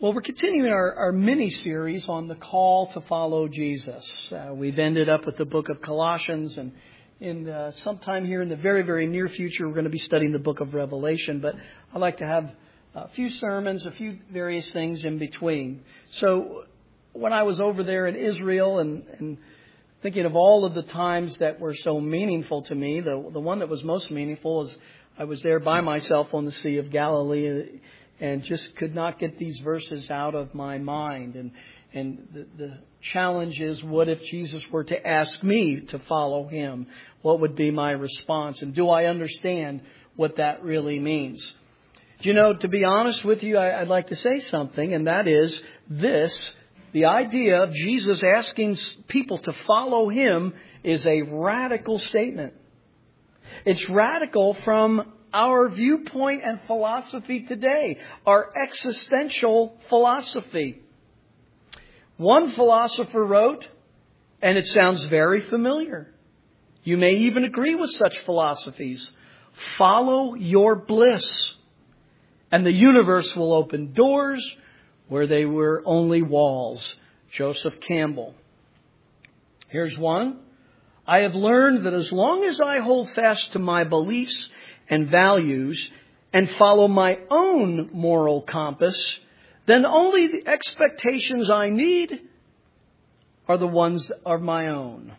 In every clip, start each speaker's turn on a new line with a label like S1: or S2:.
S1: Well, we're continuing our mini-series on the call to follow Jesus. We've ended up with the book of Colossians, and sometime here in the very, very near future, we're going to be studying the book of Revelation. But I'd like to have a few sermons, a few various things in between. So when I was over there in Israel and thinking of all of the times that were so meaningful to me, the one that was most meaningful is I was there by myself on the Sea of Galilee and just could not get these verses out of my mind. And the challenge is, what if Jesus were to ask me to follow Him? What would be my response? And do I understand what that really means? You know, to be honest with you, I'd like to say something, and that is this. The idea of Jesus asking people to follow Him is a radical statement. It's radical from our viewpoint and philosophy today, our existential philosophy. One philosopher wrote, and it sounds very familiar. You may even agree with such philosophies. Follow your bliss, and the universe will open doors where they were only walls. Joseph Campbell. Here's one. I have learned that as long as I hold fast to my beliefs and values and follow my own moral compass, then only the expectations I need are the ones of my own.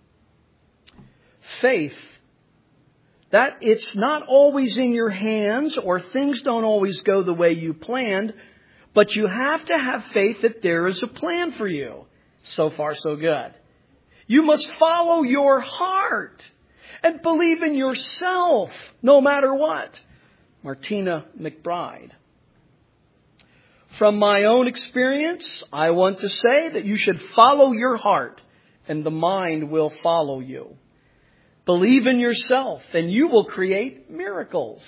S1: Faith, that it's not always in your hands or things don't always go the way you planned, but you have to have faith that there is a plan for you. So far, so good. You must follow your heart and believe in yourself no matter what. Martina McBride. From my own experience, I want to say that you should follow your heart and the mind will follow you. Believe in yourself and you will create miracles.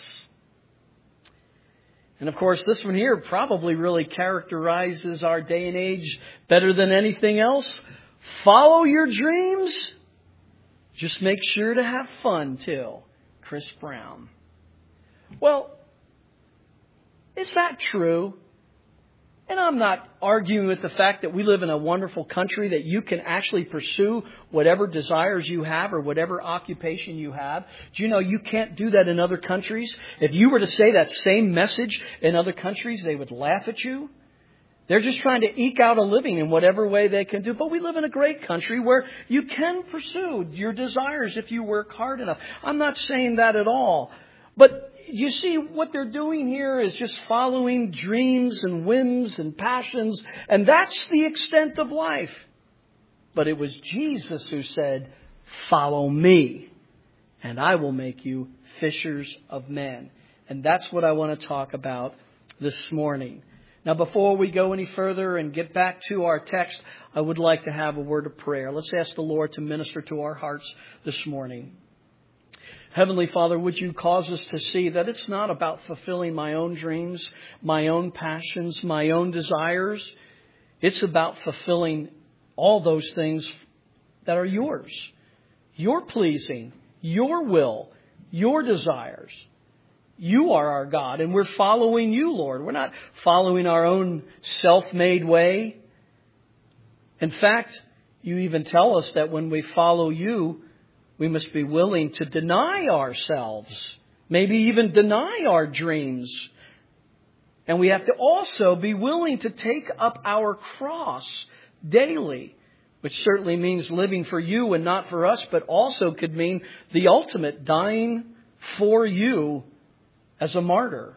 S1: And of course, this one here probably really characterizes our day and age better than anything else. Follow your dreams. Just make sure to have fun too. Chris Brown. Well, is that true? And I'm not arguing with the fact that we live in a wonderful country that you can actually pursue whatever desires you have or whatever occupation you have. Do you know you can't do that in other countries? If you were to say that same message in other countries, they would laugh at you. They're just trying to eke out a living in whatever way they can do. But we live in a great country where you can pursue your desires if you work hard enough. I'm not saying that at all. But you see, what they're doing here is just following dreams and whims and passions. And that's the extent of life. But it was Jesus who said, follow me, and I will make you fishers of men. And that's what I want to talk about this morning. Now, before we go any further and get back to our text, I would like to have a word of prayer. Let's ask the Lord to minister to our hearts this morning. Heavenly Father, would you cause us to see that it's not about fulfilling my own dreams, my own passions, my own desires. It's about fulfilling all those things that are yours, your pleasing, your will, your desires. You are our God, and we're following you, Lord. We're not following our own self-made way. In fact, you even tell us that when we follow you, we must be willing to deny ourselves, maybe even deny our dreams. And we have to also be willing to take up our cross daily, which certainly means living for you and not for us, but also could mean the ultimate dying for you as a martyr.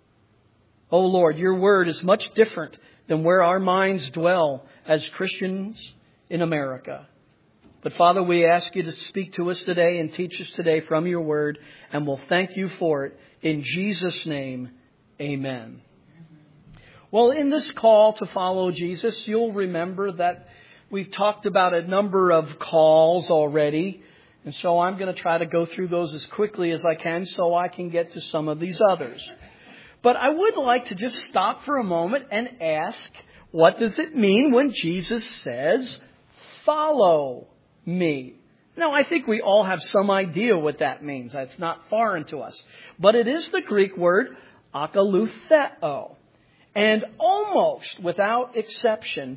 S1: Oh Lord, your word is much different than where our minds dwell as Christians in America. But Father, we ask you to speak to us today and teach us today from your word, and we'll thank you for it. In Jesus' name, amen. Well, in this call to follow Jesus, you'll remember that we've talked about a number of calls already. And so I'm going to try to go through those as quickly as I can so I can get to some of these others. But I would like to just stop for a moment and ask, what does it mean when Jesus says, follow me? Now, I think we all have some idea what that means. That's not foreign to us. But it is the Greek word akalutheo. And almost without exception,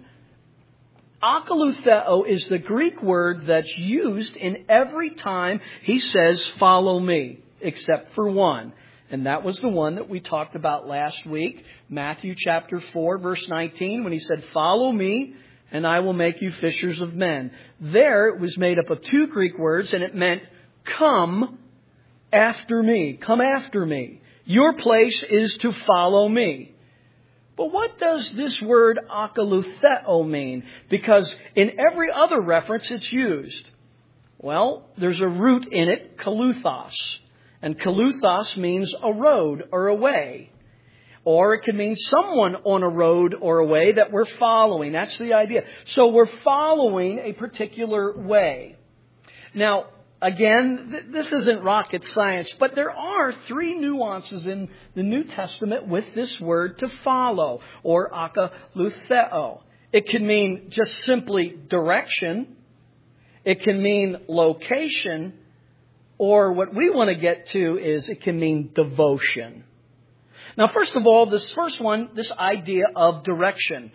S1: akalutheo is the Greek word that's used in every time he says, follow me, except for one. And that was the one that we talked about last week, Matthew chapter 4, verse 19, when he said, follow me, and I will make you fishers of men. There, it was made up of two Greek words, and it meant, come after me. Come after me. Your place is to follow me. But what does this word akalutheo mean? Because in every other reference it's used. Well, there's a root in it, kaluthos. And kaluthos means a road or a way. Or it could mean someone on a road or a way that we're following. That's the idea. So we're following a particular way. Now, again, this isn't rocket science, but there are three nuances in the New Testament with this word to follow, or akalutheo. It can mean just simply direction. It can mean location. Or what we want to get to is it can mean devotion. Now, first of all, this first one, this idea of direction.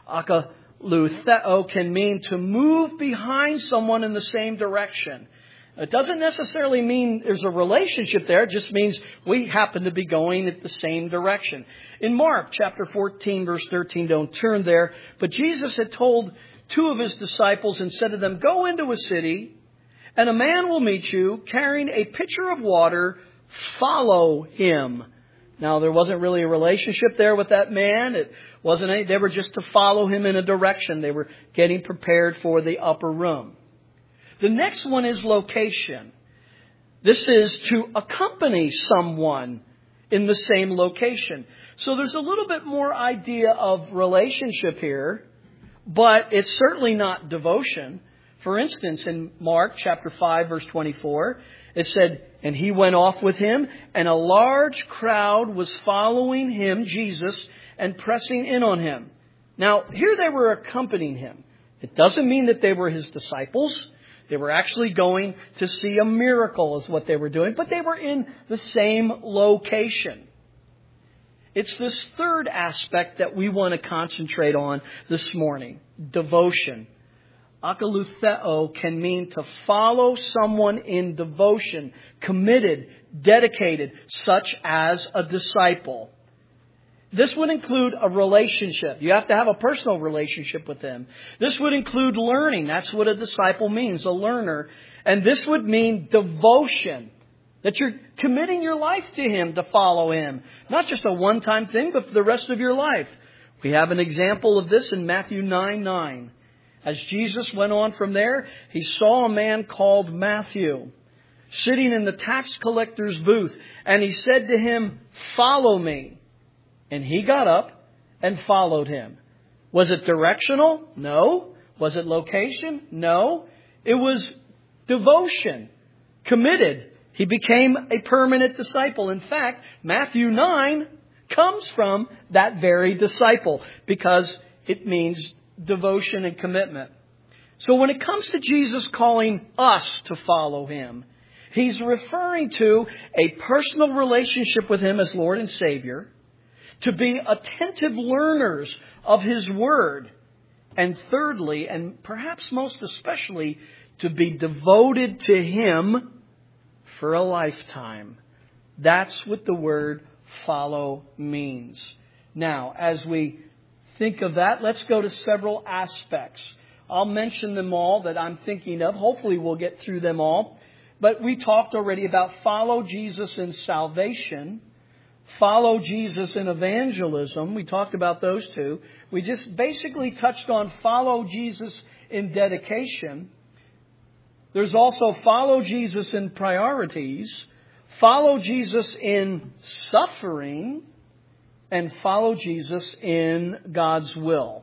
S1: Akalutheo can mean to move behind someone in the same direction. It doesn't necessarily mean there's a relationship there. It just means we happen to be going at the same direction. In Mark chapter 14, verse 13, don't turn there, but Jesus had told two of his disciples and said to them, go into a city, and a man will meet you carrying a pitcher of water. Follow him. Now, there wasn't really a relationship there with that man. It wasn't any, they were just to follow him in a direction. They were getting prepared for the upper room. The next one is location. This is to accompany someone in the same location. So there's a little bit more idea of relationship here, but it's certainly not devotion. For instance, in Mark chapter 5, verse 24, it said, and he went off with him, and a large crowd was following him, Jesus, and pressing in on him. Now, here they were accompanying him. It doesn't mean that they were his disciples. They were actually going to see a miracle is what they were doing, but they were in the same location. It's this third aspect that we want to concentrate on this morning, devotion. Akalutheo can mean to follow someone in devotion, committed, dedicated, such as a disciple. This would include a relationship. You have to have a personal relationship with them. This would include learning. That's what a disciple means, a learner. And this would mean devotion, that you're committing your life to him to follow him. Not just a one-time thing, but for the rest of your life. We have an example of this in Matthew 9:9. As Jesus went on from there, he saw a man called Matthew sitting in the tax collector's booth. And he said to him, follow me. And he got up and followed him. Was it directional? No. Was it location? No. It was devotion. Committed. He became a permanent disciple. In fact, Matthew 9 comes from that very disciple because it means devotion and commitment. So when it comes to Jesus calling us to follow him, he's referring to a personal relationship with him as Lord and Savior, to be attentive learners of his word, and thirdly, and perhaps most especially, to be devoted to him for a lifetime. That's what the word follow means. Now, as we think of that, let's go to several aspects. I'll mention them all that I'm thinking of. Hopefully we'll get through them all. But we talked already about follow Jesus in salvation, follow Jesus in evangelism. We talked about those two. We just basically touched on follow Jesus in dedication. There's also follow Jesus in priorities, follow Jesus in suffering, and follow Jesus in God's will.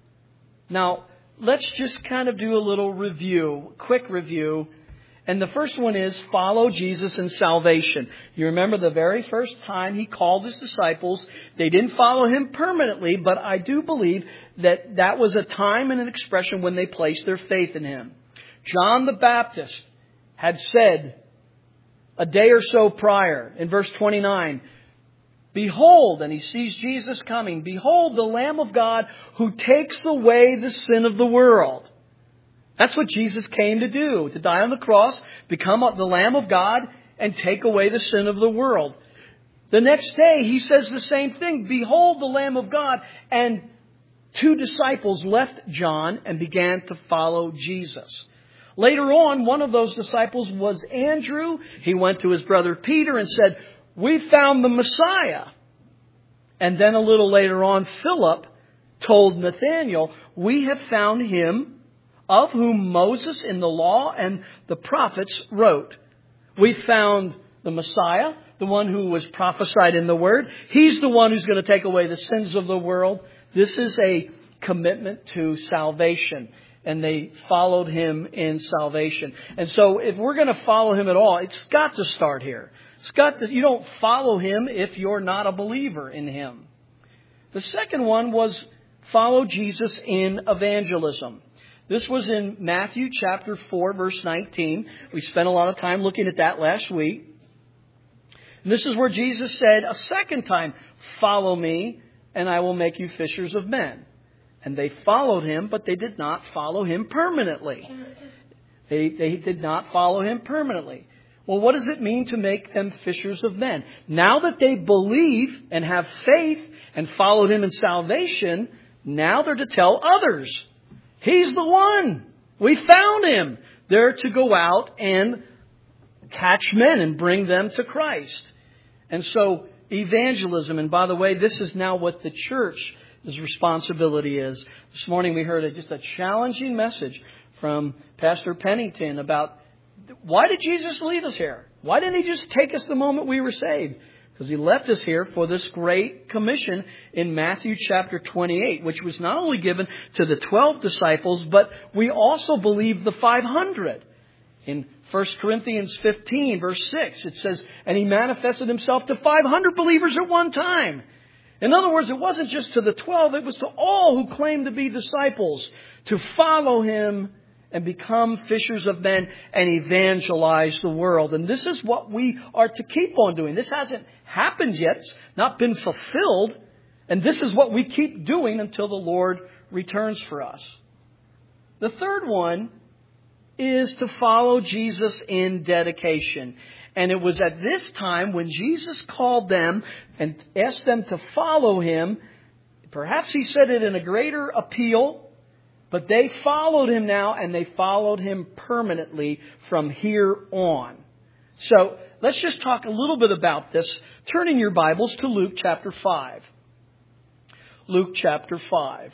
S1: Now, let's just kind of do a little review, quick review. And the first one is follow Jesus in salvation. You remember the very first time he called his disciples, they didn't follow him permanently, but I do believe that that was a time and an expression when they placed their faith in him. John the Baptist had said a day or so prior, in verse 29, Behold, and he sees Jesus coming. Behold, the Lamb of God who takes away the sin of the world. That's what Jesus came to do, to die on the cross, become the Lamb of God, and take away the sin of the world. The next day, he says the same thing. Behold, the Lamb of God. And 2 disciples left John and began to follow Jesus. Later on, one of those disciples was Andrew. He went to his brother Peter and said, "We found the Messiah." And then a little later on, Philip told Nathanael, "We have found him of whom Moses in the law and the prophets wrote." We found the Messiah, the one who was prophesied in the Word. He's the one who's going to take away the sins of the world. This is a commitment to salvation. And they followed him in salvation. And so if we're going to follow him at all, it's got to start here. You don't follow him if you're not a believer in him. The second one was follow Jesus in evangelism. This was in Matthew chapter 4, verse 19. We spent a lot of time looking at that last week. And this is where Jesus said a second time, "Follow me, and I will make you fishers of men." And they followed him, but they did not follow him permanently. They did not follow him permanently. Well, what does it mean to make them fishers of men? Now that they believe and have faith and followed him in salvation, now they're to tell others. He's the one. We found him. They're to go out and catch men and bring them to Christ. And so evangelism, and by the way, this is now what the church's responsibility is. This morning we heard just a challenging message from Pastor Pennington about why did Jesus leave us here? Why didn't he just take us the moment we were saved? Because he left us here for this great commission in Matthew chapter 28, which was not only given to the 12 disciples, but we also believe the 500. In 1 Corinthians 15, verse 6, it says, "And he manifested himself to 500 believers at one time." In other words, it wasn't just to the 12, it was to all who claimed to be disciples, to follow him and become fishers of men and evangelize the world. And this is what we are to keep on doing. This hasn't happened yet. It's not been fulfilled. And this is what we keep doing until the Lord returns for us. The third one is to follow Jesus in dedication. And it was at this time when Jesus called them and asked them to follow him. Perhaps he said it in a greater appeal. But they followed him now, and they followed him permanently from here on. So let's just talk a little bit about this. Turn in your Bibles to Luke chapter 5. Luke chapter 5.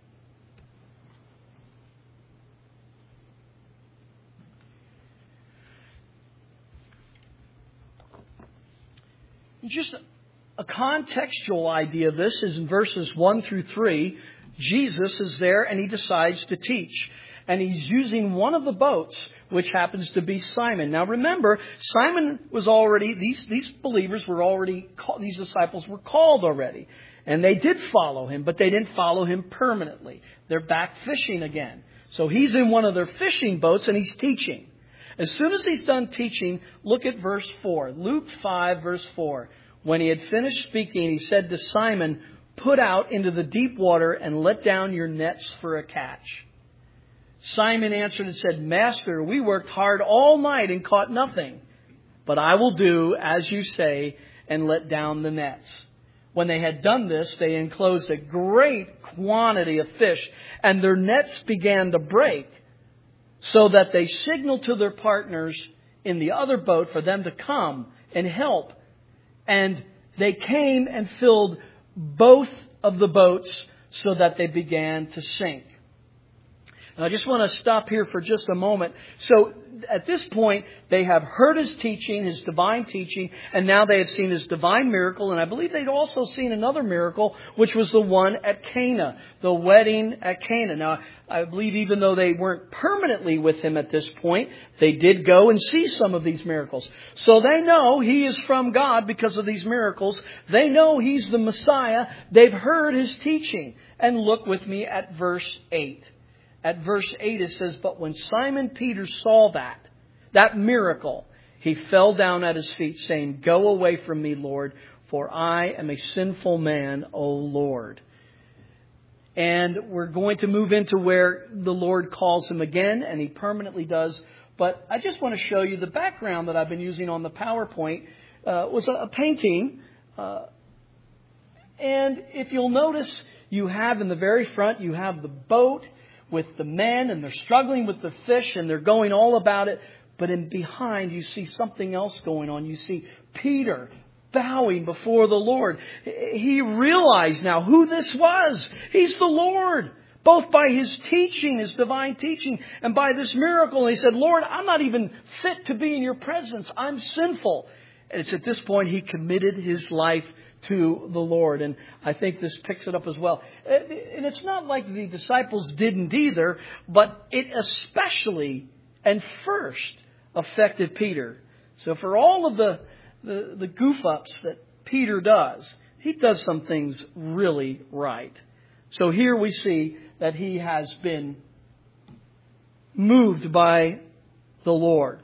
S1: Just a contextual idea of this is in verses 1 through 3. Jesus is there and he decides to teach. And he's using one of the boats, which happens to be Simon. Now remember, Simon was already, these believers were already, these disciples were called already. And they did follow him, but they didn't follow him permanently. They're back fishing again. So he's in one of their fishing boats and he's teaching. As soon as he's done teaching, look at verse 4. Luke 5, verse 4. When he had finished speaking, he said to Simon, "Put out into the deep water and let down your nets for a catch." Simon answered and said, "Master, we worked hard all night and caught nothing. But I will do as you say and let down the nets." When they had done this, they enclosed a great quantity of fish, and their nets began to break, so that they signaled to their partners in the other boat for them to come and help. And they came and filled both of the boats so that they began to sink. Now, I just want to stop here for just a moment. So at this point, they have heard his teaching, his divine teaching, and now they have seen his divine miracle. And I believe they'd also seen another miracle, which was the one at Cana, the wedding at Cana. Now, I believe even though they weren't permanently with him at this point, they did go and see some of these miracles. So they know he is from God because of these miracles. They know he's the Messiah. They've heard his teaching. And look with me at verse 8. At verse 8 it says, "But when Simon Peter saw that miracle, he fell down at his feet saying, 'Go away from me, Lord, for I am a sinful man, O Lord. And we're going to move into where the Lord calls him again, and he permanently does. But I just want to show you the background that I've been using on the PowerPoint was a painting. And if you'll notice, you have in the very front, you have the boat with the men, and they're struggling with the fish, and they're going all about it. But in behind, you see something else going on. You see Peter bowing before the Lord. He realized now who this was. He's the Lord. Both by his teaching, his divine teaching, and by this miracle. And he said, Lord, I'm not even fit to be in your presence. I'm sinful. And it's at this point he committed his life to the Lord. And I think this picks it up as well. And it's not like the disciples didn't either, but it especially and first affected Peter. So for all of the goof-ups that Peter does, he does some things really right. So here we see that he has been moved by the Lord.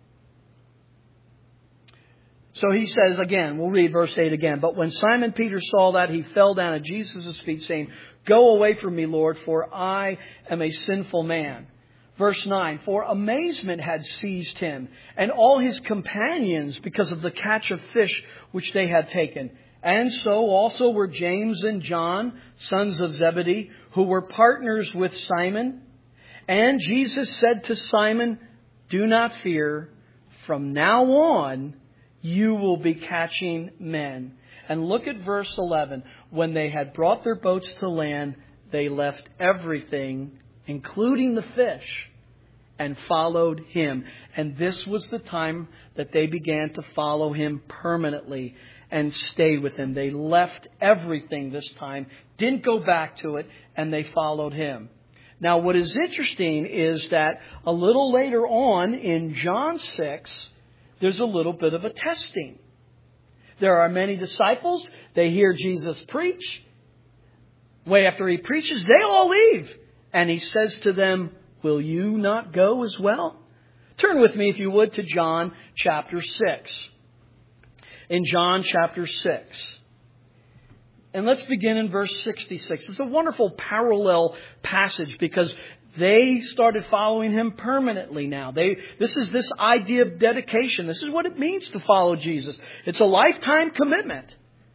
S1: So he says again, we'll read verse 8 again. But when Simon Peter saw that, he fell down at Jesus' feet, saying, Go away from me, Lord, for I am a sinful man. Verse 9, for amazement had seized him and all his companions because of the catch of fish which they had taken. And so also were James and John, sons of Zebedee, who were partners with Simon. And Jesus said to Simon, Do not fear. From now on, you will be catching men. And look at verse 11. When they had brought their boats to land, they left everything, including the fish, and followed him. And this was the time that they began to follow him permanently and stay with him. They left everything this time, didn't go back to it, and they followed him. Now, what is interesting is that a little later on in John 6, there's a little bit of a testing. There are many disciples. They hear Jesus preach. Way after he preaches, they all leave. And he says to them, Will you not go as well? Turn with me, if you would, to John chapter 6. In John chapter 6. And let's begin in verse 66. It's a wonderful parallel passage because they started following him permanently now. This is this idea of dedication. This is what it means to follow Jesus. It's a lifetime commitment.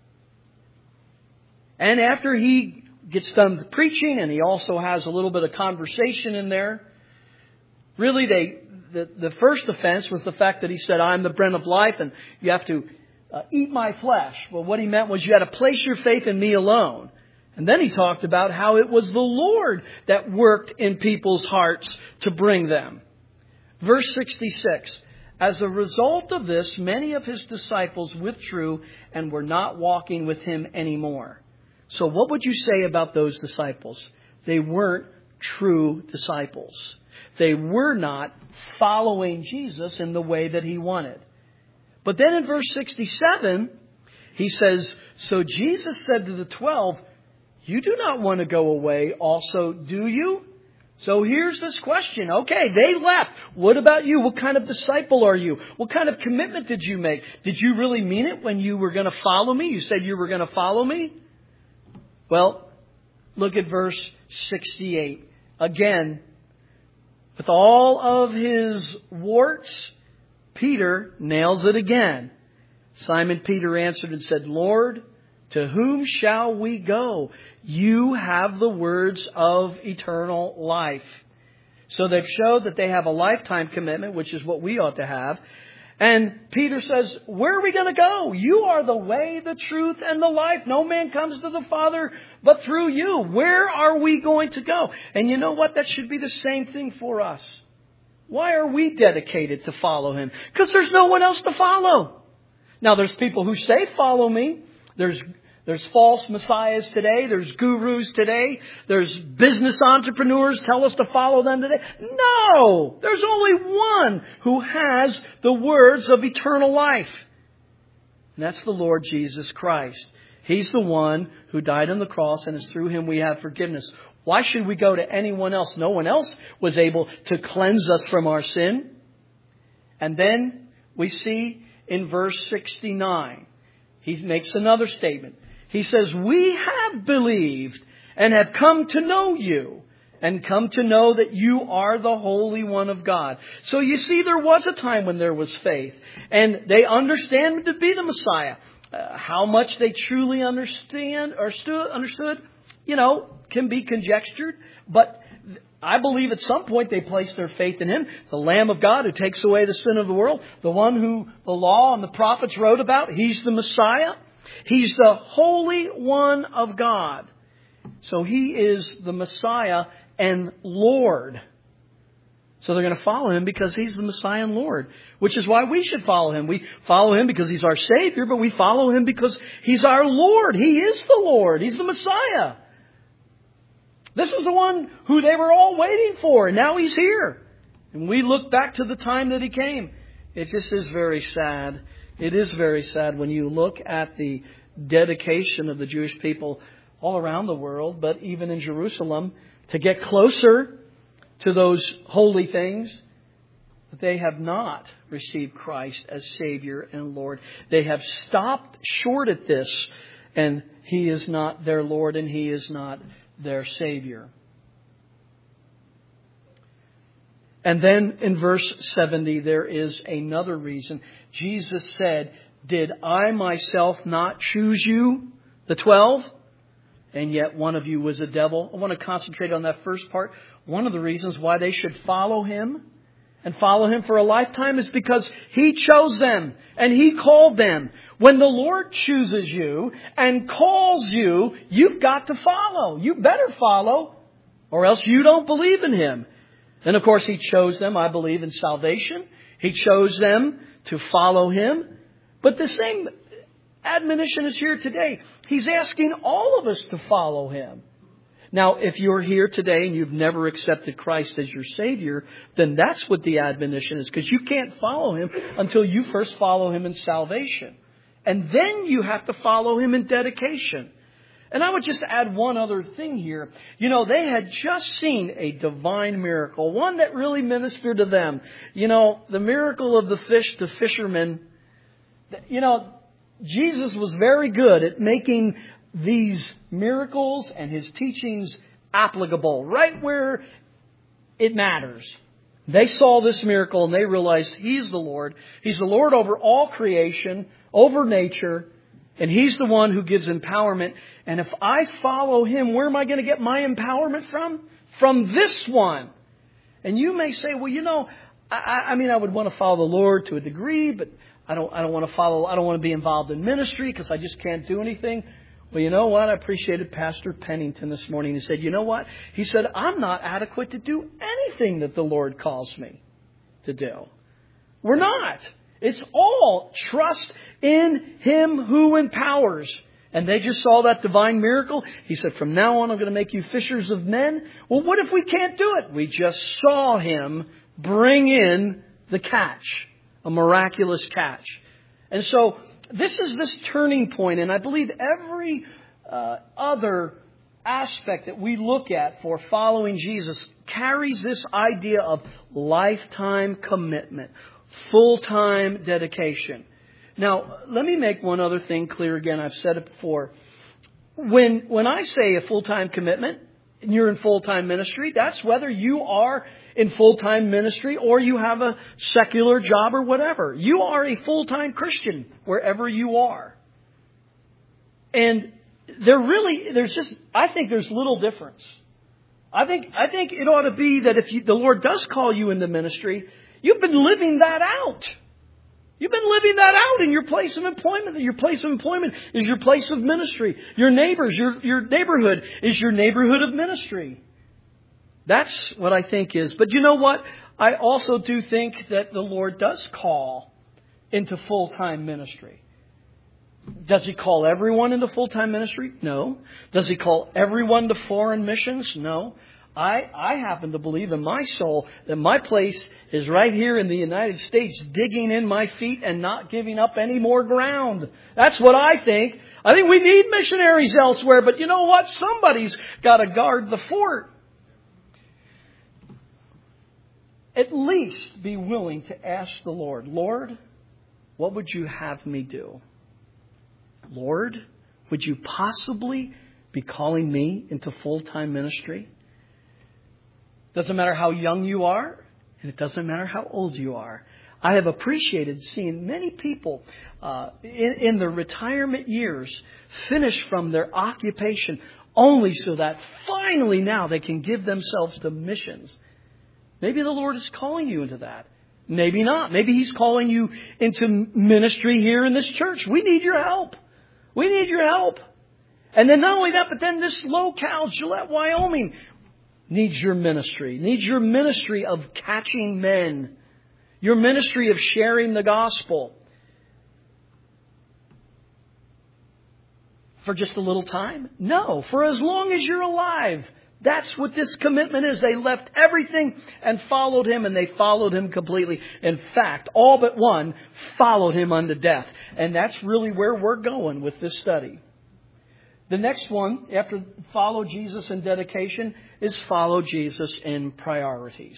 S1: And after he gets done preaching, and he also has a little bit of conversation in there, really the first offense was the fact that he said, I'm the bread of life, and you have to eat my flesh. Well, what he meant was you had to place your faith in me alone. And then he talked about how it was the Lord that worked in people's hearts to bring them. Verse 66. As a result of this, many of his disciples withdrew and were not walking with him anymore. So what would you say about those disciples? They weren't true disciples. They were not following Jesus in the way that he wanted. But then in verse 67, he says, So Jesus said to the 12, You do not want to go away also, do you? So here's this question. Okay, they left. What about you? What kind of disciple are you? What kind of commitment did you make? Did you really mean it when you were going to follow me? You said you were going to follow me? Well, look at verse 68. Again, with all of his warts, Peter nails it again. Simon Peter answered and said, Lord, to whom shall we go? You have the words of eternal life. So they've showed that they have a lifetime commitment, which is what we ought to have. And Peter says, where are we going to go? You are the way, the truth, and the life. No man comes to the Father but through you. Where are we going to go? And you know what? That should be the same thing for us. Why are we dedicated to follow him? Because there's no one else to follow. Now, there's people who say, follow me. There's false messiahs today. There's gurus today. There's business entrepreneurs tell us to follow them today. No! There's only one who has the words of eternal life. And that's the Lord Jesus Christ. He's the one who died on the cross, and it's through him we have forgiveness. Why should we go to anyone else? No one else was able to cleanse us from our sin. And then we see in verse 69, he makes another statement. He says, we have believed and have come to know you and come to know that you are the Holy One of God. So you see, there was a time when there was faith, and they understand him to be the Messiah. How much they truly understood, can be conjectured. But I believe at some point they placed their faith in him, the Lamb of God who takes away the sin of the world, the one who the law and the prophets wrote about. He's the Messiah. He's the Holy One of God. So he is the Messiah and Lord. So they're going to follow him because he's the Messiah and Lord, which is why we should follow him. We follow him because he's our Savior, but we follow him because he's our Lord. He is the Lord. He's the Messiah. This is the one who they were all waiting for, and now he's here. And we look back to the time that he came. It just is very sad. It is very sad when you look at the dedication of the Jewish people all around the world, but even in Jerusalem, to get closer to those holy things. But they have not received Christ as Savior and Lord. They have stopped short at this, and he is not their Lord and he is not their Savior. And then in verse 70, there is another reason. Jesus said, did I myself not choose you, the 12? And yet one of you was a devil. I want to concentrate on that first part. One of the reasons why they should follow him and follow him for a lifetime is because he chose them and he called them. When the Lord chooses you and calls you, you've got to follow. You better follow, or else you don't believe in him. And of course, he chose them, I believe, in salvation. He chose them to follow him. But the same admonition is here today. He's asking all of us to follow him. Now, if you're here today and you've never accepted Christ as your Savior, then that's what the admonition is. Because you can't follow him until you first follow him in salvation. And then you have to follow him in dedication. And I would just add one other thing here. They had just seen a divine miracle, one that really ministered to them. The miracle of the fish to fishermen. Jesus was very good at making these miracles and his teachings applicable right where it matters. They saw this miracle and they realized he's the Lord. He's the Lord over all creation, over nature, and he's the one who gives empowerment. And if I follow him, where am I going to get my empowerment from? From this one. And you may say, well, I would want to follow the Lord to a degree, but I don't want to be involved in ministry because I just can't do anything. Well, you know what? I appreciated Pastor Pennington this morning. He said, you know what? He said, I'm not adequate to do anything that the Lord calls me to do. We're not. It's all trust in him who empowers. And they just saw that divine miracle. He said, from now on, I'm going to make you fishers of men. Well, what if we can't do it? We just saw him bring in the catch, a miraculous catch. And so this is this turning point, and I believe every other aspect that we look at for following Jesus carries this idea of lifetime commitment, full-time dedication. Now, let me make one other thing clear again. I've said it before. When I say a full-time commitment, and you're in full-time ministry, that's whether you are in full-time ministry or you have a secular job or whatever. You are a full-time Christian wherever you are. And I think there's little difference. I think it ought to be that if the Lord does call you into ministry, you've been living that out. You've been living that out in your place of employment. Your place of employment is your place of ministry. Your neighbors, your neighborhood is your neighborhood of ministry. That's what I think is. But you know what? I also do think that the Lord does call into full-time ministry. Does he call everyone into full-time ministry? No. Does he call everyone to foreign missions? No. I happen to believe in my soul that my place is right here in the United States, digging in my feet and not giving up any more ground. That's what I think. I think we need missionaries elsewhere, but you know what? Somebody's got to guard the fort. At least be willing to ask the Lord, Lord, what would you have me do? Lord, would you possibly be calling me into full-time ministry? Doesn't matter how young you are, and it doesn't matter how old you are. I have appreciated seeing many people in their retirement years finish from their occupation only so that finally now they can give themselves to missions. Maybe the Lord is calling you into that. Maybe not. Maybe He's calling you into ministry here in this church. We need your help. We need your help. And then not only that, but then this locale, Gillette, Wyoming, needs your ministry. Needs your ministry of catching men. Your ministry of sharing the gospel. For just a little time? No, for as long as you're alive. That's what this commitment is. They left everything and followed Him, and they followed Him completely. In fact, all but one followed Him unto death. And that's really where we're going with this study. The next one, after follow Jesus in dedication, is follow Jesus in priorities.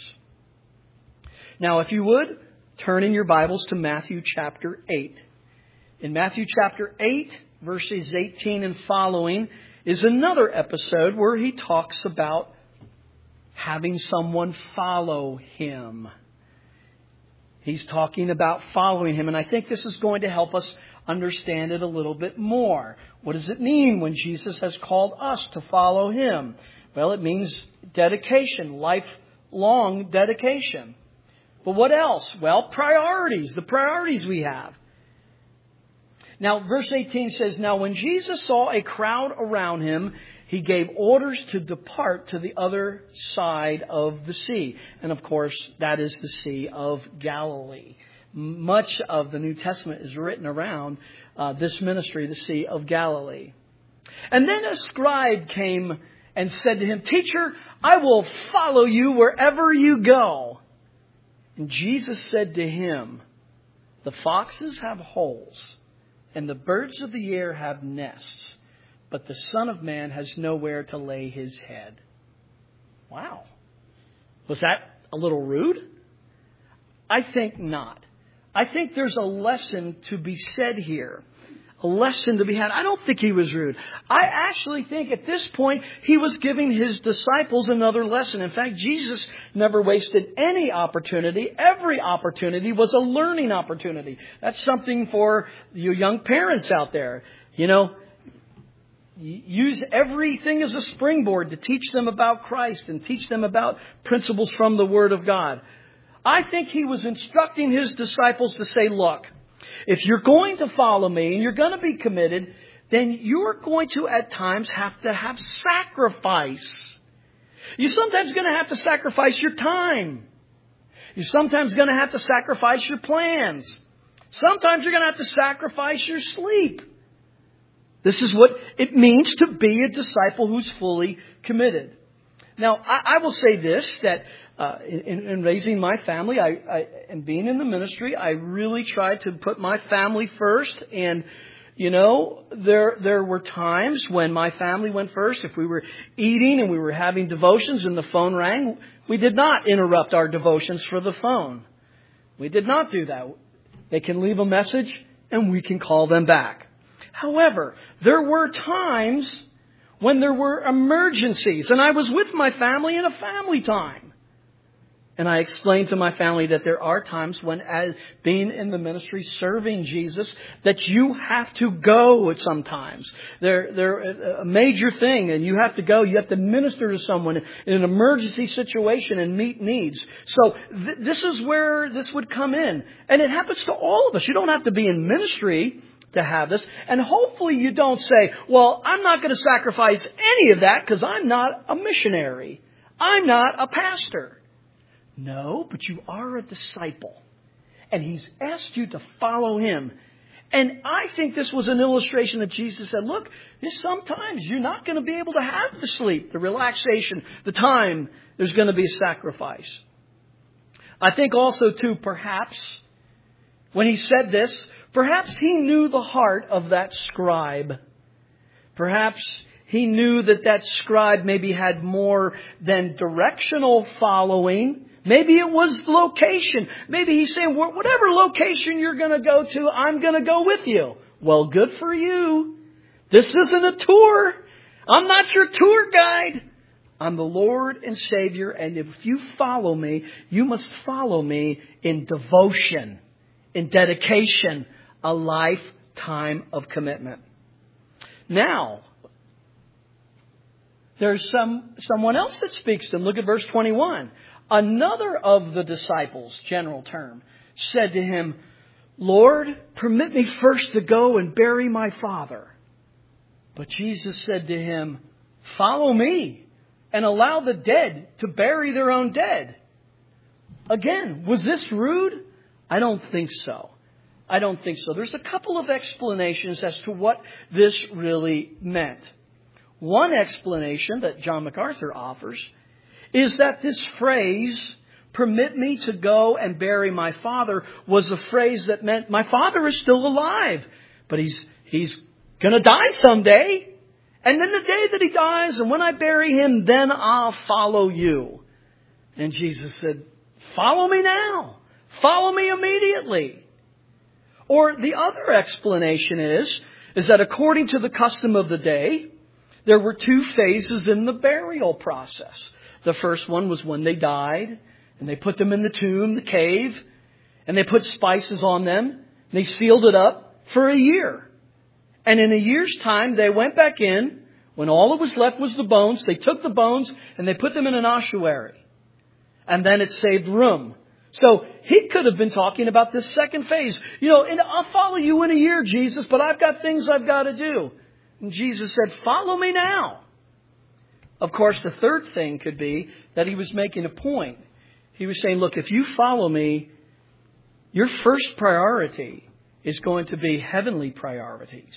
S1: Now, if you would, turn in your Bibles to Matthew chapter 8. In Matthew chapter 8, verses 18 and following, is another episode where He talks about having someone follow Him. He's talking about following Him, and I think this is going to help us understand it a little bit more. What does it mean when Jesus has called us to follow Him? Well, it means dedication, lifelong dedication. But what else? Well, priorities, the priorities we have. Now, verse 18 says, "Now when Jesus saw a crowd around Him, He gave orders to depart to the other side of the sea." And of course, that is the Sea of Galilee. Much of the New Testament is written around this ministry, the Sea of Galilee. And then a scribe came and said to Him, "Teacher, I will follow you wherever you go." And Jesus said to him, "The foxes have holes, and the birds of the air have nests, but the Son of Man has nowhere to lay His head." Wow. Was that a little rude? I think not. I think there's a lesson to be said here. A lesson to be had. I don't think He was rude. I actually think at this point He was giving His disciples another lesson. In fact, Jesus never wasted any opportunity. Every opportunity was a learning opportunity. That's something for you young parents out there. You know, use everything as a springboard to teach them about Christ and teach them about principles from the Word of God. I think He was instructing His disciples to say, look, if you're going to follow me and you're going to be committed, then you're going to at times have to have sacrifice. You're sometimes going to have to sacrifice your time. You're sometimes going to have to sacrifice your plans. Sometimes you're going to have to sacrifice your sleep. This is what it means to be a disciple who's fully committed. Now, I will say this, that in raising my family, and being in the ministry, I really tried to put my family first. And, you know, there were times when my family went first. If we were eating and we were having devotions and the phone rang, we did not interrupt our devotions for the phone. We did not do that. They can leave a message and we can call them back. However, there were times when there were emergencies, and I was with my family in a family time. And I explained to my family that there are times when, as being in the ministry, serving Jesus, that you have to go at sometimes. They're a major thing, and you have to go. You have to minister to someone in an emergency situation and meet needs. So this is where this would come in. And it happens to all of us. You don't have to be in ministry to have this. And hopefully you don't say, well, I'm not going to sacrifice any of that because I'm not a missionary. I'm not a pastor. No, but you are a disciple. And He's asked you to follow Him. And I think this was an illustration that Jesus said, look, sometimes you're not going to be able to have the sleep, the relaxation, the time. There's going to be a sacrifice. I think also, too, perhaps, when He said this, perhaps He knew the heart of that scribe. Perhaps He knew that scribe maybe had more than directional following. Maybe it was location. Maybe He's saying, whatever location you're going to go to, I'm going to go with you. Well, good for you. This isn't a tour. I'm not your tour guide. I'm the Lord and Savior, and if you follow me, you must follow me in devotion, in dedication, a lifetime of commitment. Now, there's someone else that speaks to him. Look at verse 21. Another of the disciples, general term, said to him, Lord, permit me first to go and bury my father. But Jesus said to him, follow me and allow the dead to bury their own dead. Again, was this rude? I don't think so. I don't think so. There's a couple of explanations as to what this really meant. One explanation that John MacArthur offers is that this phrase, permit me to go and bury my father, was a phrase that meant my father is still alive, but he's going to die someday. And then the day that he dies, and when I bury him, then I'll follow you. And Jesus said, follow me now. Follow me immediately. Or the other explanation is that according to the custom of the day, there were two phases in the burial process. The first one was when they died, and they put them in the tomb, the cave, and they put spices on them, and they sealed it up for a year. And in a year's time, they went back in. When all that was left was the bones, they took the bones and they put them in an ossuary. And then it saved room. So he could have been talking about this second phase. And I'll follow you in a year, Jesus, but I've got things I've got to do. And Jesus said, follow me now. Of course, the third thing could be that he was making a point. He was saying, look, if you follow me, your first priority is going to be heavenly priorities.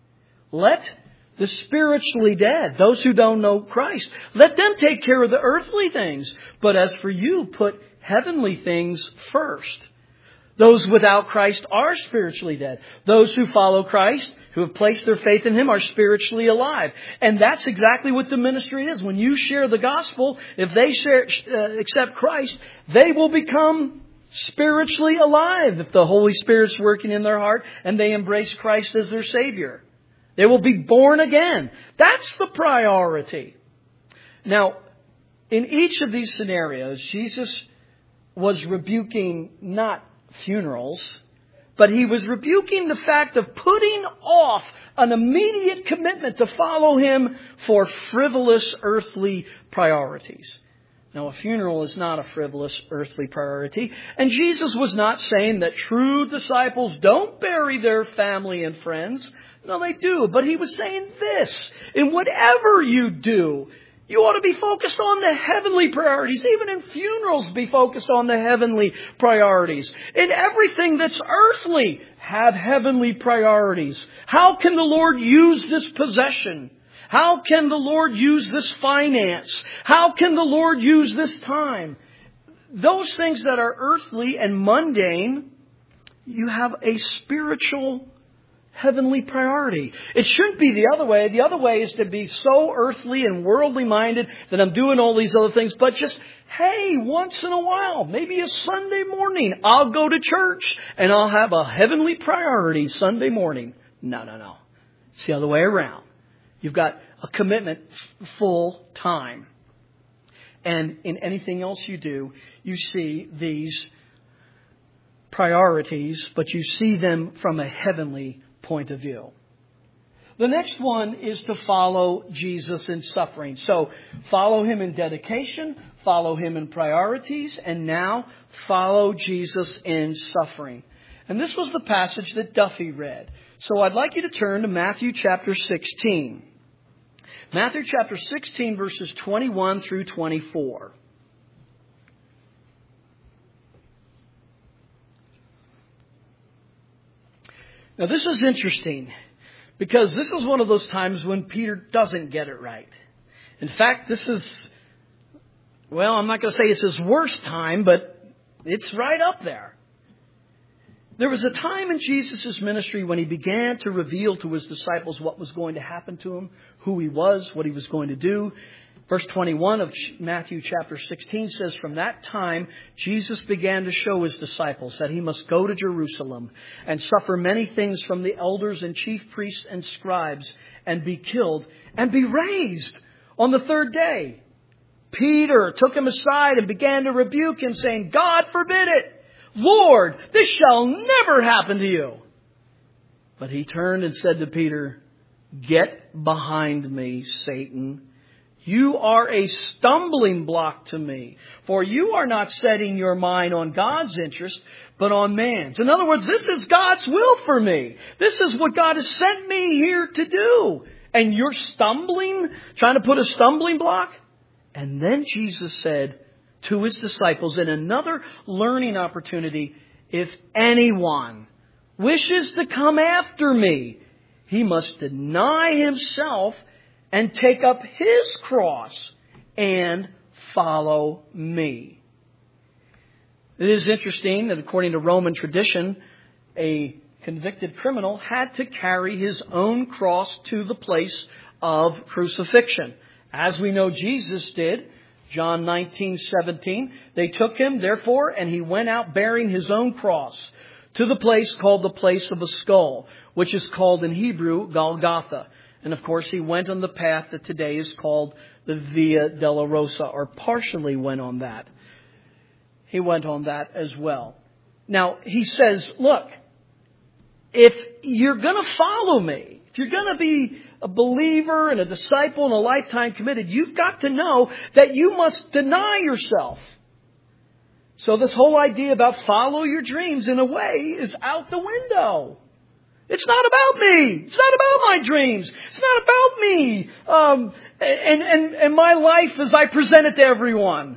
S1: Let the spiritually dead, those who don't know Christ, let them take care of the earthly things. But as for you, put heavenly things first. Those without Christ are spiritually dead. Those who follow Christ, who have placed their faith in Him, are spiritually alive. And that's exactly what the ministry is. When you share the gospel, if they accept Christ, they will become spiritually alive if the Holy Spirit's working in their heart and they embrace Christ as their Savior. They will be born again. That's the priority. Now, in each of these scenarios, Jesus was rebuking not funerals, but He was rebuking the fact of putting off an immediate commitment to follow Him for frivolous earthly priorities. Now, a funeral is not a frivolous earthly priority. And Jesus was not saying that true disciples don't bury their family and friends. No, they do. But He was saying this: in whatever you do, you ought to be focused on the heavenly priorities. Even in funerals, be focused on the heavenly priorities. In everything that's earthly, have heavenly priorities. How can the Lord use this possession? How can the Lord use this finance? How can the Lord use this time? Those things that are earthly and mundane, you have a spiritual heavenly priority. It shouldn't be the other way. The other way is to be so earthly and worldly minded that I'm doing all these other things. But just, hey, once in a while, maybe a Sunday morning, I'll go to church and I'll have a heavenly priority Sunday morning. No. It's the other way around. You've got a commitment full time. And in anything else you do, you see these priorities, but you see them from a heavenly point of view. The next one is to follow Jesus in suffering. So follow Him in dedication, follow Him in priorities, and now follow Jesus in suffering. And this was the passage that Duffy read. So I'd like you to turn to Matthew chapter 16. Matthew chapter 16, verses 21 through 24. Now, this is interesting because this is one of those times when Peter doesn't get it right. In fact, this is, well, I'm not going to say it's his worst time, but it's right up there. There was a time in Jesus' ministry when He began to reveal to His disciples what was going to happen to Him, who He was, what He was going to do. Verse 21 of Matthew chapter 16 says, "From that time Jesus began to show His disciples that He must go to Jerusalem and suffer many things from the elders and chief priests and scribes and be killed and be raised on the third day." Peter took Him aside and began to rebuke Him, saying, "God forbid it! Lord, this shall never happen to you." But He turned and said to Peter, "Get behind me, Satan. You are a stumbling block to me, for you are not setting your mind on God's interest, but on man's." In other words, this is God's will for me. This is what God has sent me here to do. And you're stumbling, trying to put a stumbling block? And then Jesus said to His disciples in another learning opportunity, "If anyone wishes to come after me, he must deny himself and take up his cross and follow me." It is interesting that according to Roman tradition, a convicted criminal had to carry his own cross to the place of crucifixion. As we know Jesus did, John 19:17, "They took Him, therefore, and He went out bearing His own cross to the place called the place of a skull, which is called in Hebrew Golgotha." And of course, He went on the path that today is called the Via Dolorosa, or partially went on that. He went on that as well. Now, He says, look, if you're going to follow me, if you're going to be a believer and a disciple and a lifetime committed, you've got to know that you must deny yourself. So this whole idea about follow your dreams, in a way, is out the window. It's not about me. It's not about my dreams. It's not about me and my life as I present it to everyone.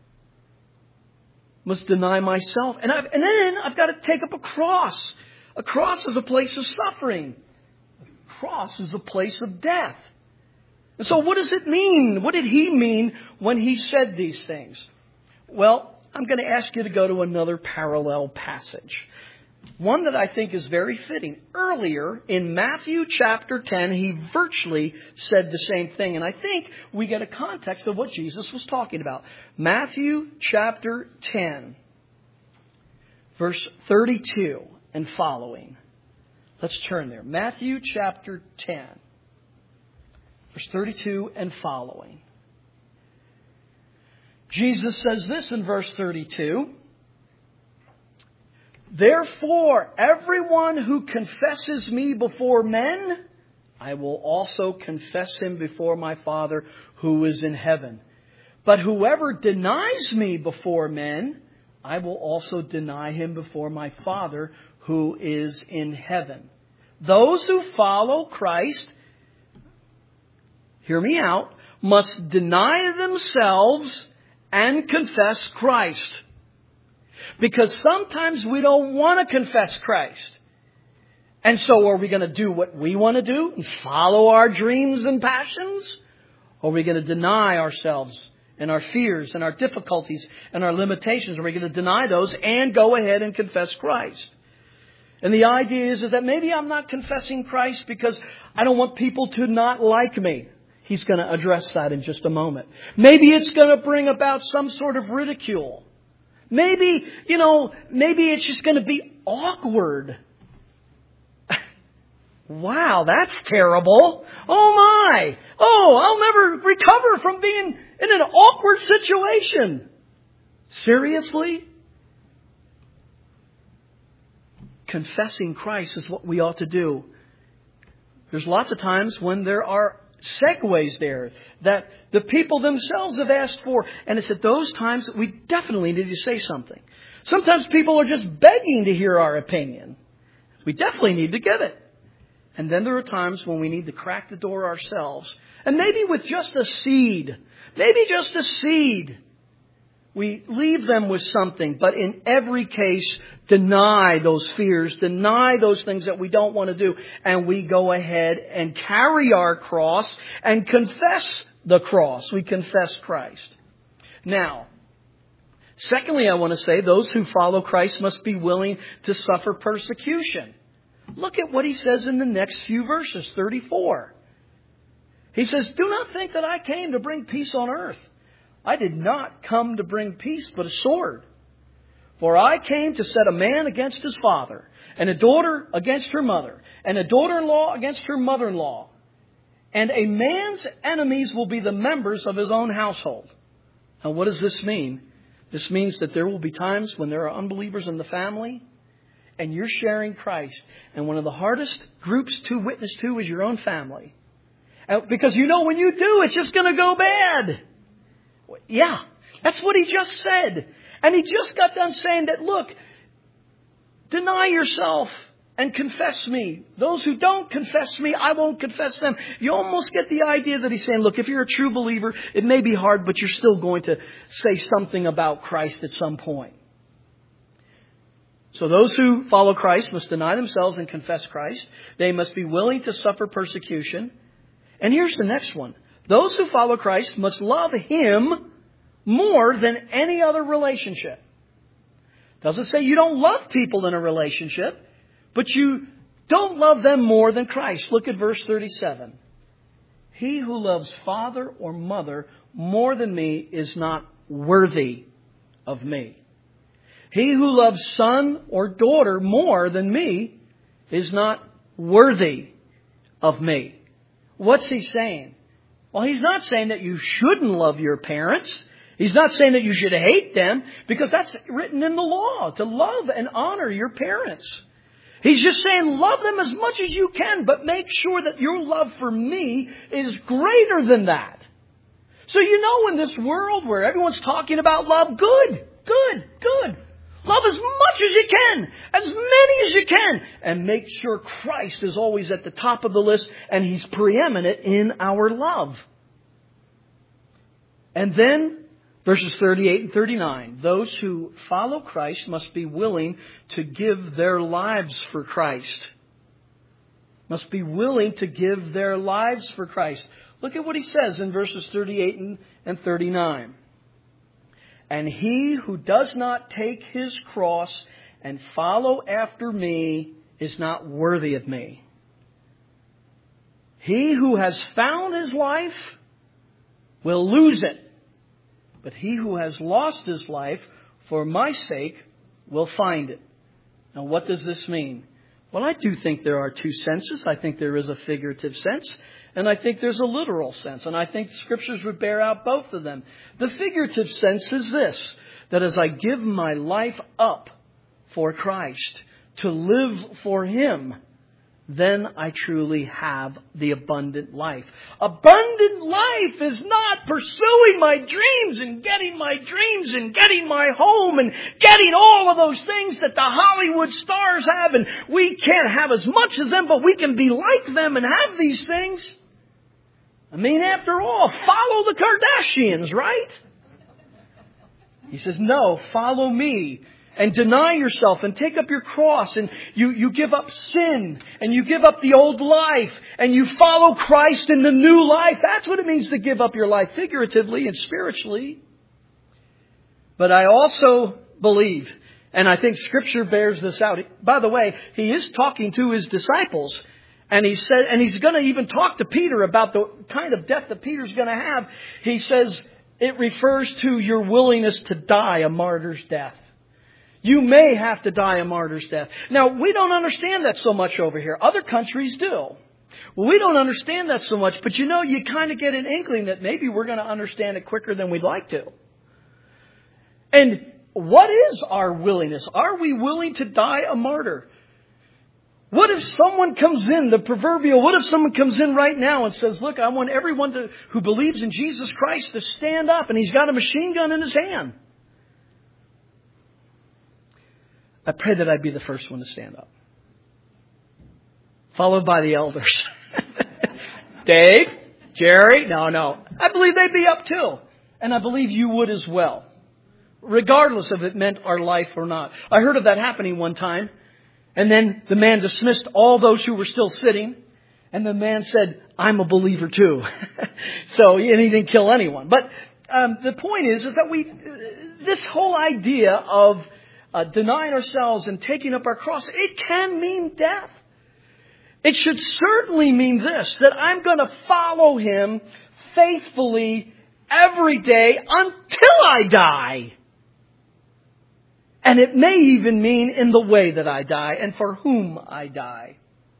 S1: Must deny myself. And then I've got to take up a cross. A cross is a place of suffering. A cross is a place of death. And so what does it mean? What did He mean when He said these things? Well, I'm going to ask you to go to another parallel passage. One that I think is very fitting. Earlier in Matthew chapter 10, He virtually said the same thing. And I think we get a context of what Jesus was talking about. Matthew chapter 10, verse 32 and following. Let's turn there. Matthew chapter 10, verse 32 and following. Jesus says this in verse 32. "Therefore, everyone who confesses me before men, I will also confess him before my Father who is in heaven. But whoever denies me before men, I will also deny him before my Father who is in heaven." Those who follow Christ, hear me out, must deny themselves and confess Christ. Because sometimes we don't want to confess Christ. And so are we going to do what we want to do and follow our dreams and passions? Or are we going to deny ourselves and our fears and our difficulties and our limitations? Are we going to deny those and go ahead and confess Christ? And the idea is that maybe I'm not confessing Christ because I don't want people to not like me. He's going to address that in just a moment. Maybe it's going to bring about some sort of ridicule. Maybe it's just going to be awkward. Wow, that's terrible. Oh my. Oh, I'll never recover from being in an awkward situation. Seriously? Confessing Christ is what we ought to do. There's lots of times when there are segues there that the people themselves have asked for. And it's at those times that we definitely need to say something. Sometimes people are just begging to hear our opinion. We definitely need to give it. And then there are times when we need to crack the door ourselves. And maybe with just a seed. Maybe just a seed. We leave them with something. But in every case, deny those fears. Deny those things that we don't want to do. And we go ahead and carry our cross and confess the cross. We confess Christ. Now, secondly, I want to say those who follow Christ must be willing to suffer persecution. Look at what he says in the next few verses, 34. He says, do not think that I came to bring peace on earth. I did not come to bring peace, but a sword. For I came to set a man against his father, and a daughter against her mother, and a daughter-in-law against her mother-in-law. And a man's enemies will be the members of his own household. Now, what does this mean? This means that there will be times when there are unbelievers in the family, and you're sharing Christ. And one of the hardest groups to witness to is your own family. Because you know when you do, it's just going to go bad. Yeah, that's what he just said. And he just got done saying that, look, deny yourself and confess me. Those who don't confess me, I won't confess them. You almost get the idea that he's saying, look, if you're a true believer, it may be hard, but you're still going to say something about Christ at some point. So those who follow Christ must deny themselves and confess Christ. They must be willing to suffer persecution. And here's the next one. Those who follow Christ must love Him more than any other relationship. Doesn't say you don't love people in a relationship, but you don't love them more than Christ. Look at verse 37. He who loves father or mother more than me is not worthy of me. He who loves son or daughter more than me is not worthy of me. What's he saying? Well, he's not saying that you shouldn't love your parents. He's not saying that you should hate them, because that's written in the law, to love and honor your parents. He's just saying love them as much as you can, but make sure that your love for me is greater than that. So you know, in this world where everyone's talking about love, good. Love as much as you can, as many as you can, and make sure Christ is always at the top of the list and He's preeminent in our love. And then, verses 38 and 39, those who follow Christ must be willing to give their lives for Christ. Must be willing to give their lives for Christ. Look at what he says in verses 38 and 39. And he who does not take his cross and follow after me is not worthy of me. He who has found his life will lose it. But he who has lost his life for my sake will find it. Now, what does this mean? Well, I do think there are two senses. I think there is a figurative sense, and I think there's a literal sense. And I think the Scriptures would bear out both of them. The figurative sense is this, that as I give my life up for Christ, to live for Him, then I truly have the abundant life. Abundant life is not pursuing my dreams and getting my dreams and getting my home and getting all of those things that the Hollywood stars have, and we can't have as much as them, but we can be like them and have these things. I mean, after all, follow the Kardashians, right? He says, no, follow me. And deny yourself and take up your cross, and you give up sin and you give up the old life and you follow Christ in the new life. That's what it means to give up your life figuratively and spiritually. But I also believe, and I think Scripture bears this out. By the way, He is talking to His disciples, and He said, and He's going to even talk to Peter about the kind of death that Peter's going to have. He says it refers to your willingness to die a martyr's death. You may have to die a martyr's death. Now, we don't understand that so much over here. Other countries do. Well, we don't understand that so much, but you know, you kind of get an inkling that maybe we're going to understand it quicker than we'd like to. And what is our willingness? Are we willing to die a martyr? What if someone comes in, the proverbial, what if someone comes in right now and says, look, I want everyone who believes in Jesus Christ to stand up, and he's got a machine gun in his hand. I pray that I'd be the first one to stand up. Followed by the elders. Dave, Jerry, no. I believe they'd be up too. And I believe you would as well. Regardless if it meant our life or not. I heard of that happening one time. And then the man dismissed all those who were still sitting. And the man said, I'm a believer too. So, and he didn't kill anyone. But the point is that this whole idea of denying ourselves and taking up our cross, it can mean death. It should certainly mean this, that I'm going to follow Him faithfully every day until I die. And it may even mean in the way that I die and for whom I die.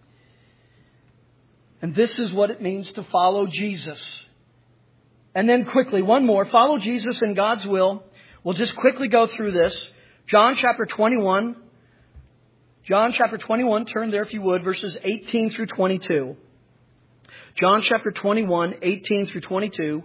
S1: And this is what it means to follow Jesus. And then quickly, one more. Follow Jesus in God's will. We'll just quickly go through this. John chapter 21. John chapter 21, turn there if you would, verses 18 through 22. John chapter 21, 18 through 22.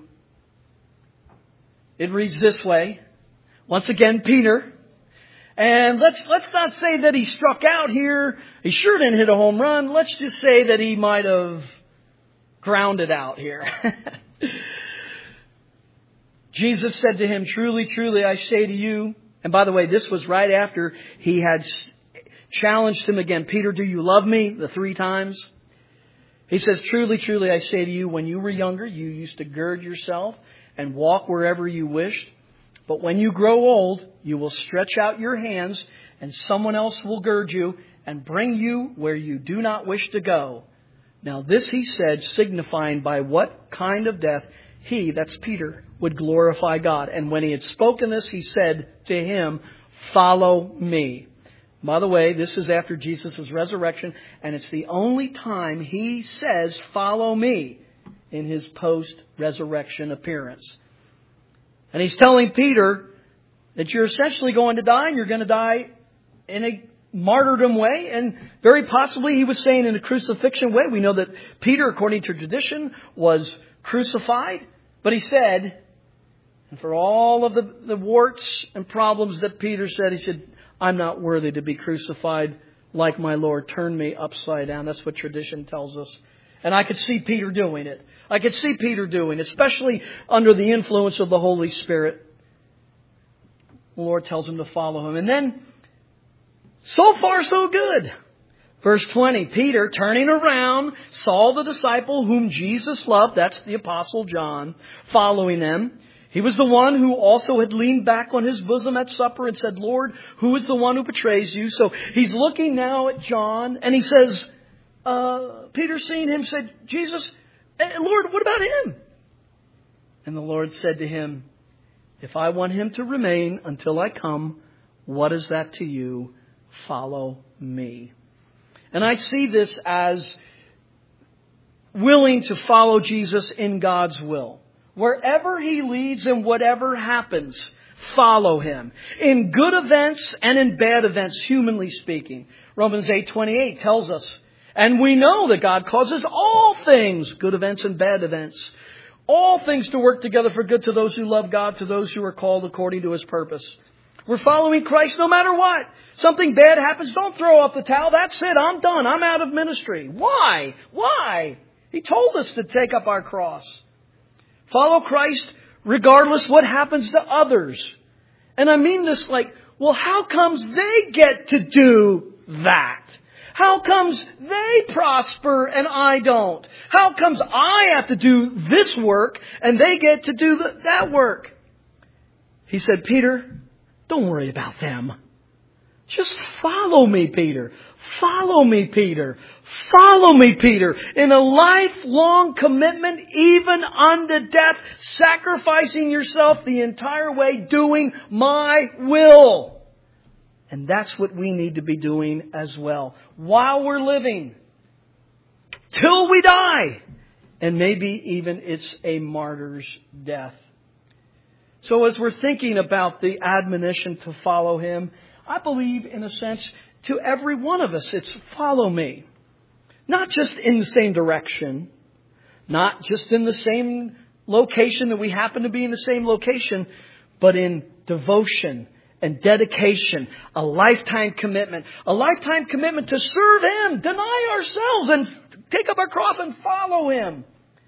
S1: It reads this way. Once again, Peter. And let's not say that he struck out here. He sure didn't hit a home run. Let's just say that he might have grounded out here. Jesus said to him, "Truly, truly, I say to you." And by the way, this was right after he had challenged him again. "Peter, do you love me?" the 3 times. He says, "Truly, truly, I say to you, when you were younger, you used to gird yourself and walk wherever you wished. But when you grow old, you will stretch out your hands and someone else will gird you and bring you where you do not wish to go." Now this he said, signifying by what kind of death he, that's Peter, would glorify God. And when he had spoken this, he said to him, "Follow me." By the way, this is after Jesus' resurrection, and it's the only time he says, "Follow me," in his post-resurrection appearance. And he's telling Peter that you're essentially going to die, and you're going to die in a martyrdom way, and very possibly he was saying in a crucifixion way. We know that Peter, according to tradition, was crucified. But he said, and for all of the warts and problems that Peter said, he said, "I'm not worthy to be crucified like my Lord. Turn me upside down." That's what tradition tells us. And I could see Peter doing it. I could see Peter doing it, especially under the influence of the Holy Spirit. The Lord tells him to follow Him. And then, so far so good. Verse 20, Peter, turning around, saw the disciple whom Jesus loved, that's the Apostle John, following them. He was the one who also had leaned back on his bosom at supper and said, "Lord, who is the one who betrays you?" So he's looking now at John and he says, Peter seeing him said, "Jesus, Lord, what about him?" And the Lord said to him, "If I want him to remain until I come, what is that to you? Follow me." And I see this as willing to follow Jesus in God's will. Wherever He leads and whatever happens, follow Him. In good events and in bad events, humanly speaking. Romans 8:28 tells us, and we know that God causes all things, good events and bad events, all things to work together for good to those who love God, to those who are called according to His purpose. We're following Christ no matter what. Something bad happens, don't throw up the towel. That's it, I'm done. I'm out of ministry. Why? Why? He told us to take up our cross. Follow Christ regardless what happens to others. And I mean this like, well, how comes they get to do that? How comes they prosper and I don't? How comes I have to do this work and they get to do that work? He said, "Peter, don't worry about them. Just follow me, Peter. Follow me, Peter. Follow me, Peter. In a lifelong commitment, even unto death, sacrificing yourself the entire way, doing my will." And that's what we need to be doing as well. While we're living. Till we die. And maybe even it's a martyr's death. So as we're thinking about the admonition to follow Him, I believe in a sense to every one of us it's follow me. Not just in the same direction. Not just in the same location that we happen to be in the same location. But in devotion and dedication. A lifetime commitment. A lifetime commitment to serve Him. Deny ourselves and take up our cross and follow Him.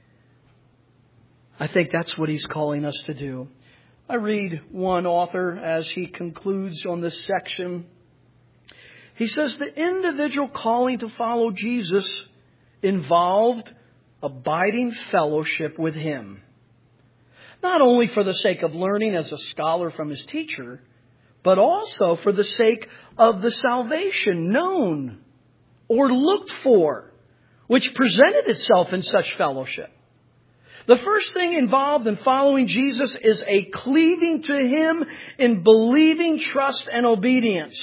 S1: I think that's what He's calling us to do. I read one author as he concludes on this section. He says the individual calling to follow Jesus involved abiding fellowship with Him. Not only for the sake of learning as a scholar from his teacher, but also for the sake of the salvation known or looked for which presented itself in such fellowship. The first thing involved in following Jesus is a cleaving to Him in believing, trust, and obedience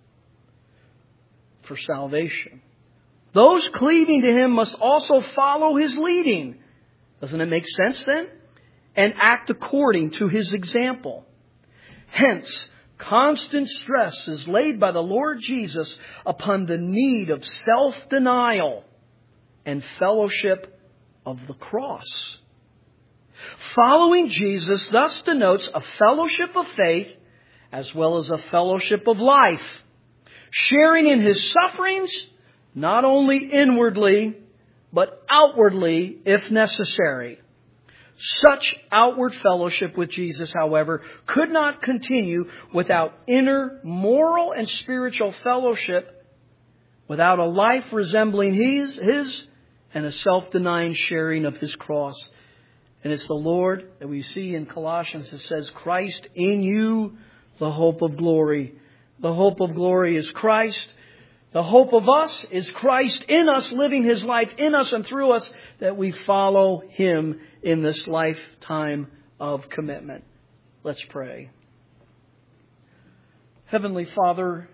S1: for salvation. Those cleaving to Him must also follow His leading. Doesn't it make sense then? And act according to His example. Hence, constant stress is laid by the Lord Jesus upon the need of self-denial and fellowship of the cross. Following Jesus thus denotes a fellowship of faith as well as a fellowship of life, sharing in His sufferings, not only inwardly, but outwardly if necessary. Such outward fellowship with Jesus, however, could not continue without inner moral and spiritual fellowship, without a life resembling His and a self-denying sharing of His cross. And it's the Lord that we see in Colossians that says, Christ in you, the hope of glory. The hope of glory is Christ. The hope of us is Christ in us, living His life in us and through us, that we follow Him in this lifetime of commitment. Let's pray. Heavenly Father,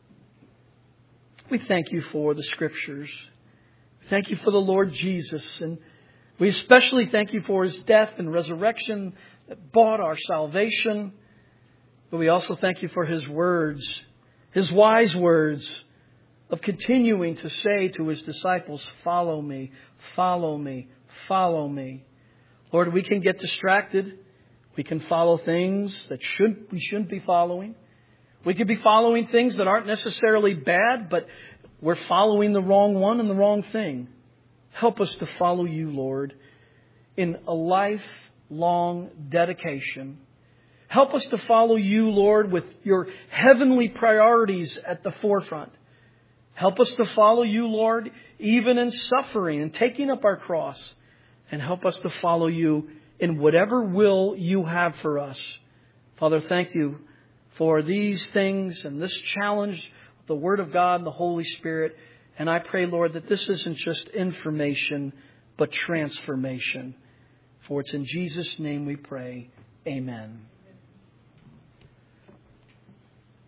S1: we thank You for the Scriptures. Thank You for the Lord Jesus. And we especially thank You for His death and resurrection that bought our salvation. But we also thank You for His words, His wise words, of continuing to say to His disciples, follow Me, follow Me, follow Me. Lord, we can get distracted. We can follow things that we shouldn't be following. We could be following things that aren't necessarily bad, but we're following the wrong one and the wrong thing. Help us to follow You, Lord, in a lifelong dedication. Help us to follow You, Lord, with Your heavenly priorities at the forefront. Help us to follow You, Lord, even in suffering and taking up our cross. And help us to follow You in whatever will You have for us. Father, thank You for these things and this challenge, the Word of God and the Holy Spirit. And I pray, Lord, that this isn't just information, but transformation. For it's in Jesus' name we pray. Amen.